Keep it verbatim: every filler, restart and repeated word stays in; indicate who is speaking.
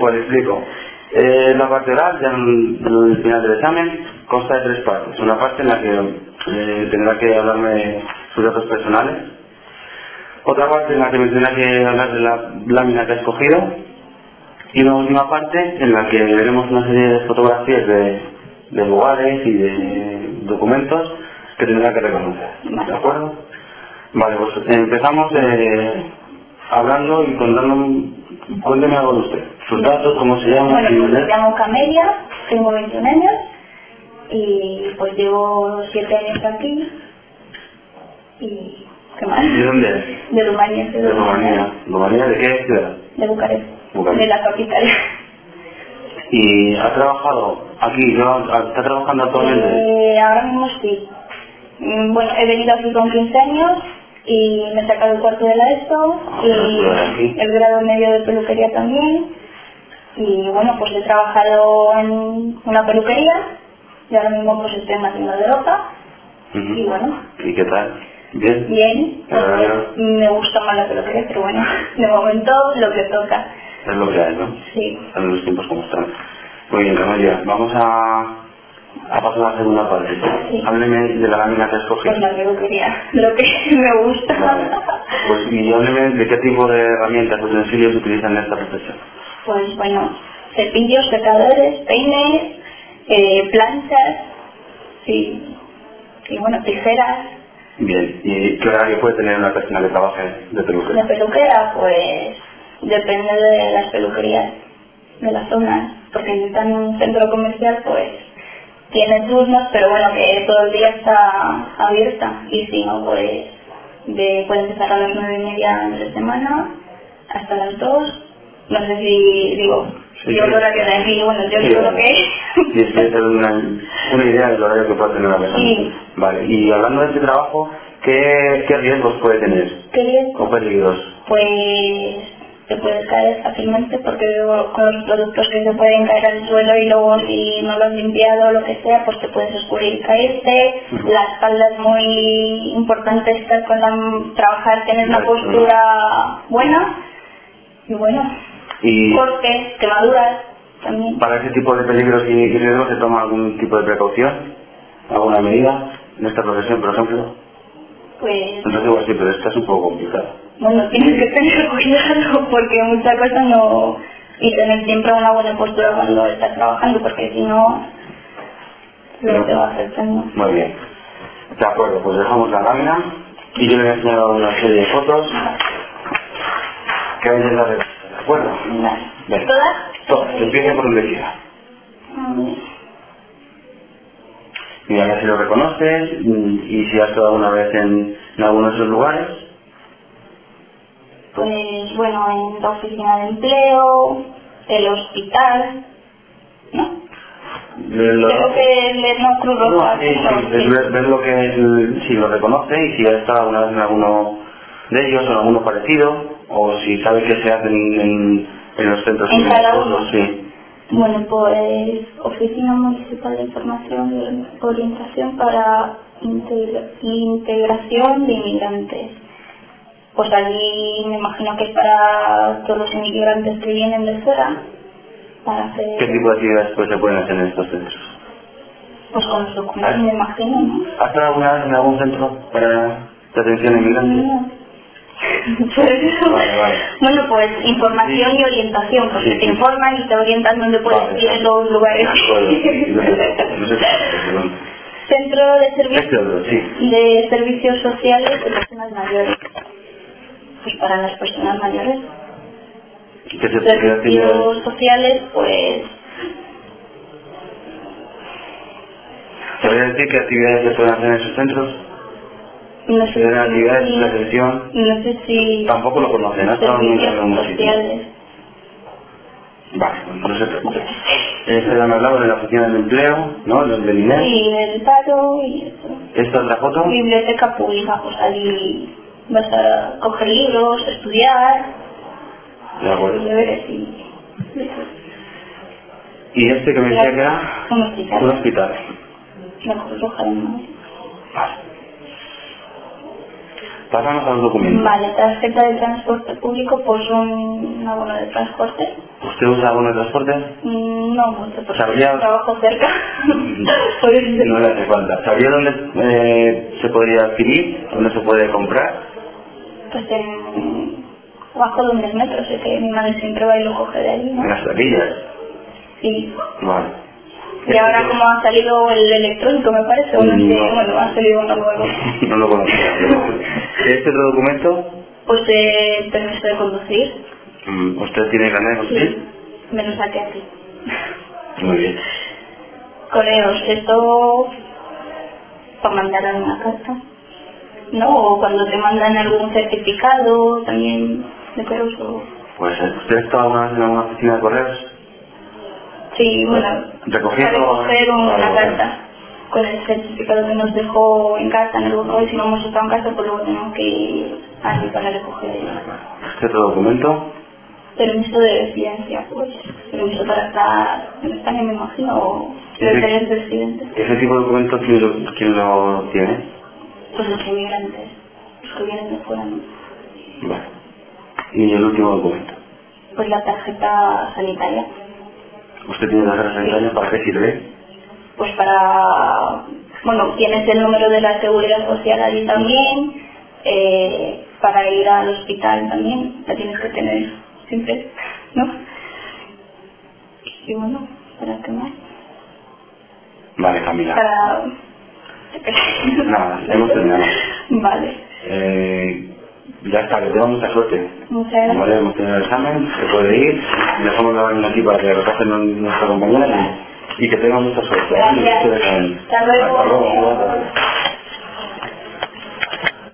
Speaker 1: Pues le explico. Eh, la parte oral, ya en el final del examen, consta de tres partes. Una parte en la que eh, tendrá que hablarme sus datos personales. Otra parte en la que me tendrá que hablar de la lámina que ha escogido. Y una última parte en la que veremos una serie de fotografías de, de lugares y de documentos que tendrá que reconocer. ¿De acuerdo? Vale, pues empezamos eh, hablando y contando. Cuénteme algo de usted. Sus datos, cómo se llama.
Speaker 2: Bueno, pues me llamo Camelia, tengo veintiún años y pues llevo siete años aquí. ¿Y qué más?
Speaker 1: ¿De dónde es?
Speaker 2: De Rumanía.
Speaker 1: De Rumanía. ¿Rumanía de qué ciudad?
Speaker 2: De Bucarest.
Speaker 1: Bucarest.
Speaker 2: De la capital.
Speaker 1: ¿Y ha trabajado aquí? ¿No? ¿Está trabajando actualmente?
Speaker 2: Eh, ahora mismo sí. Mm, Bueno, he venido aquí con quince años y me he sacado el cuarto de la ESO
Speaker 1: Ah,
Speaker 2: y el grado medio de peluquería también. Y bueno, pues he trabajado en una peluquería y ahora mismo pues estoy en una tienda de ropa.
Speaker 1: Uh-huh.
Speaker 2: Y bueno.
Speaker 1: ¿Y qué tal? ¿Bien?
Speaker 2: Bien, pues, me gusta más la peluquería, pero bueno, de momento lo que toca.
Speaker 1: Es lo que hay, ¿no?
Speaker 2: Sí.
Speaker 1: En los tiempos como están. Muy bien, Camelia, vamos a, a pasar a la segunda parte.
Speaker 2: Sí.
Speaker 1: Hábleme de la lámina que has escogido.
Speaker 2: Pues la peluquería, lo que me gusta.
Speaker 1: Vale. Pues y hábleme de qué tipo de herramientas, utensilios utilizan en esta profesión.
Speaker 2: Pues bueno, cepillos, secadores, peines, eh, planchas, sí, y bueno, tijeras.
Speaker 1: Bien, ¿y qué horario puede tener una persona que trabaje de peluquera?
Speaker 2: De peluquera, pues depende de las peluquerías, de las zonas, porque si está en un centro comercial, pues tiene turnos, pero bueno, que todo el día está abierta, y si no, pues de, puede empezar a las nueve y media entre semana hasta las dos. No sé si digo,
Speaker 1: Sí,
Speaker 2: yo
Speaker 1: sí.
Speaker 2: el horario de aquí, bueno, yo
Speaker 1: Sí,
Speaker 2: digo
Speaker 1: vale.
Speaker 2: lo que es.
Speaker 1: Sí, es que es una, una idea del horario que puede tener una persona.
Speaker 2: Sí.
Speaker 1: Vale, y hablando de este trabajo, ¿qué, qué riesgos puede tener?
Speaker 2: ¿Qué riesgo?
Speaker 1: ¿O peligros?
Speaker 2: Pues te puedes caer fácilmente porque luego con los productos que se pueden caer al suelo y luego si no lo has limpiado o lo que sea, pues te puedes escurrir y caerte.
Speaker 1: Uh-huh.
Speaker 2: La espalda es muy importante estar con la, trabajar, tener una
Speaker 1: Vale,
Speaker 2: postura buena y bueno,
Speaker 1: y
Speaker 2: cortes, quemaduras también.
Speaker 1: para ese tipo de peligros y, y riesgos se toma algún tipo de precaución, alguna medida en esta profesión, por ejemplo.
Speaker 2: Pues
Speaker 1: No sé si así, pero esta es un poco complicado.
Speaker 2: bueno, tienes que tener cuidado porque muchas cosas no... y tener siempre una buena postura cuando estás trabajando porque si no, lo te va afectando.
Speaker 1: Muy bien. De acuerdo, pues dejamos la lámina y yo le voy a enseñar una serie de fotos que van a intentar de... ¿De acuerdo?
Speaker 2: Vale.
Speaker 1: Venga.
Speaker 2: ¿Todas?
Speaker 1: Todas, que empiece por donde quiera.
Speaker 2: Mm,
Speaker 1: Mira, a ver si lo reconoces mm, y si has estado alguna vez en, en alguno de esos lugares.
Speaker 2: Pues bueno, en la oficina de empleo, el hospital, ¿no?
Speaker 1: De lo-
Speaker 2: Creo que el no Cruz Roja.
Speaker 1: No, sí, sí,
Speaker 2: no,
Speaker 1: es
Speaker 2: sí.
Speaker 1: ver, ver lo que el- si lo reconoce y si ha estado alguna vez en alguno de ellos o en alguno parecido, o si sabe que se hacen en, en, en los centros
Speaker 2: En cada
Speaker 1: públicos,
Speaker 2: uno.
Speaker 1: sí.
Speaker 2: Bueno, pues Oficina Municipal de Información y Orientación para integra- Integración de Inmigrantes. Pues allí me imagino que es para todos los inmigrantes que vienen de fuera, para hacer,
Speaker 1: ¿Qué tipo de actividades pues, se pueden hacer en estos centros?
Speaker 2: pues con los documentos me imagino, ¿no?
Speaker 1: ¿Has estado alguna vez en algún centro para de atención a inmigrantes?
Speaker 2: No. Por eso,
Speaker 1: Vale, vale.
Speaker 2: bueno, pues información y orientación, porque
Speaker 1: Sí,
Speaker 2: te
Speaker 1: sí.
Speaker 2: informan y te orientan dónde puedes
Speaker 1: Vale,
Speaker 2: ir en los lugares.
Speaker 1: de acuerdo. No sé, no sé, perdón.
Speaker 2: Centro de
Speaker 1: Este
Speaker 2: servicios
Speaker 1: otro, sí.
Speaker 2: de servicios sociales de personas mayores, pues para las personas mayores.
Speaker 1: ¿Qué se qué
Speaker 2: Servicios
Speaker 1: actividades?
Speaker 2: sociales, pues
Speaker 1: ¿Sabría decir qué actividades se pueden hacer en esos centros?
Speaker 2: no sé
Speaker 1: ¿Tienen actividades
Speaker 2: si,
Speaker 1: de atención?
Speaker 2: no sé si
Speaker 1: Tampoco lo conocen, ¿no? Estaban nunca en
Speaker 2: servicios
Speaker 1: algún sitio.
Speaker 2: sociales.
Speaker 1: Vale, pues no se preocupe. Esta ya me hablaba de la oficina de empleo, ¿no? Los del I N E.
Speaker 2: Sí, el paro y eso.
Speaker 1: ¿Esta otra foto?
Speaker 2: Biblioteca pública, pues allí vas a coger libros, estudiar,
Speaker 1: De acuerdo.
Speaker 2: deberes y...
Speaker 1: ¿Y este que me decía que era?
Speaker 2: Un hospital.
Speaker 1: Un hospital.
Speaker 2: La Cruz Roja de Madrid.
Speaker 1: Vale. Pásanos a los documentos.
Speaker 2: Vale, tarjeta de transporte público, pues un abono de transporte.
Speaker 1: ¿Usted usa abono de transporte?
Speaker 2: Mm, No mucho, porque
Speaker 1: ¿Sabría?
Speaker 2: trabajo cerca. Por eso.
Speaker 1: No le hace falta. ¿Sabría dónde eh, se podría adquirir? ¿Dónde se puede comprar?
Speaker 2: Pues en... bajo de un metro, sé que mi madre siempre va y lo coge de allí,
Speaker 1: En
Speaker 2: ¿no?
Speaker 1: las taquillas.
Speaker 2: Sí.
Speaker 1: Vale.
Speaker 2: Y ahora como ha salido el electrónico, me parece, o no sé,
Speaker 1: No.
Speaker 2: bueno, ha salido uno nuevo.
Speaker 1: No lo conocía. ¿Este otro documento?
Speaker 2: Pues eh, permiso de conducir.
Speaker 1: Mm, ¿Usted tiene carnet de conducir?
Speaker 2: Sí, me lo saqué aquí.
Speaker 1: Muy bien.
Speaker 2: Correos, esto para mandar alguna carta, ¿no? O cuando te mandan algún certificado también de correos o...
Speaker 1: Pues, eh, ¿usted está alguna vez en alguna oficina de correos?
Speaker 2: Sí, bueno,
Speaker 1: ¿Recogiendo?
Speaker 2: para recoger una
Speaker 1: Ah,
Speaker 2: carta con el certificado que nos dejó en casa en el buscador, y si no hemos estado en casa, pues luego tenemos que ir allí para recoger el
Speaker 1: ¿Este otro documento?
Speaker 2: permiso de residencia, pues, permiso para estar en España, me imagino, o de
Speaker 1: Ese-
Speaker 2: ser residente.
Speaker 1: ¿Ese tipo de documento quién lo, quién lo tiene?
Speaker 2: Pues los inmigrantes, los que vienen de fuera, ¿no?
Speaker 1: Vale. ¿Y el último documento?
Speaker 2: Pues la tarjeta sanitaria,
Speaker 1: ¿Usted tiene tarjeta sanitaria? ¿Para qué sirve?
Speaker 2: pues para, bueno, tienes el número de la seguridad social allí también, eh, para ir al hospital también, la tienes que tener siempre, ¿no? Y bueno, ¿para qué más?
Speaker 1: Vale, Camila.
Speaker 2: Para...
Speaker 1: Nada, hemos terminado.
Speaker 2: Vale,
Speaker 1: Eh, ya está, que tenga mucha suerte.
Speaker 2: muchas gracias.
Speaker 1: Vale, hemos tenido el examen, se puede ir, dejamos la vaina aquí para que recogen nuestra compañera y, y que tenga mucha suerte.
Speaker 2: Gracias.
Speaker 1: Y que se dejen.
Speaker 2: Hasta luego.
Speaker 1: Hasta luego.